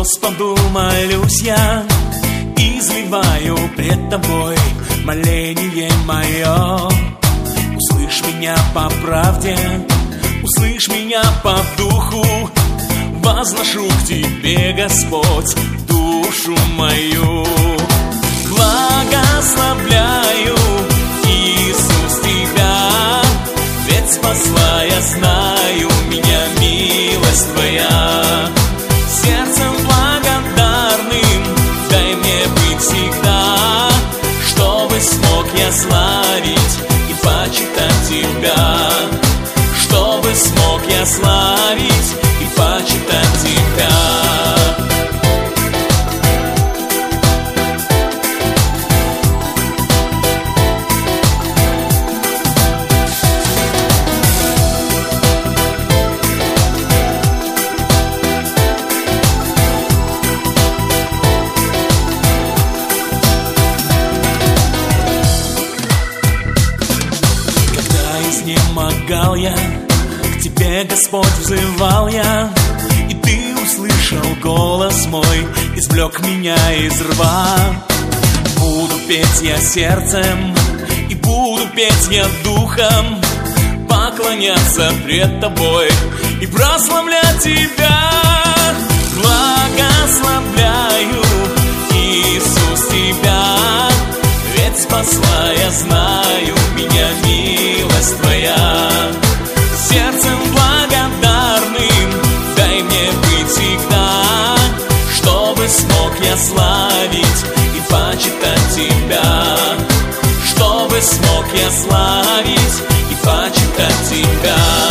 Господу молюсь я, изливаю пред Тобой моление мое. Услышь меня по правде, услышь меня по духу. Возношу к Тебе, Господь, душу мою. Благословляю, Иисус, Тебя, ведь спасла, я знаю, меня милость Твоя. Сердцем благодарным дай мне быть всегда, чтобы смог я славить и почитать Тебя, чтобы смог я славить и почитать Тебя. Изнемогал я, к Тебе, Господь, взывал я, и Ты услышал голос мой, извлек меня из рва. Буду петь я сердцем, и буду петь я духом, поклоняться пред Тобой и прославлять Тебя. Благословляю, Иисус, Тебя, ведь спасла, я знаю, меня милость Твоя. Сердцем благодарным дай мне быть всегда, чтобы смог я славить и почитать Тебя, чтобы смог я славить и почитать Тебя.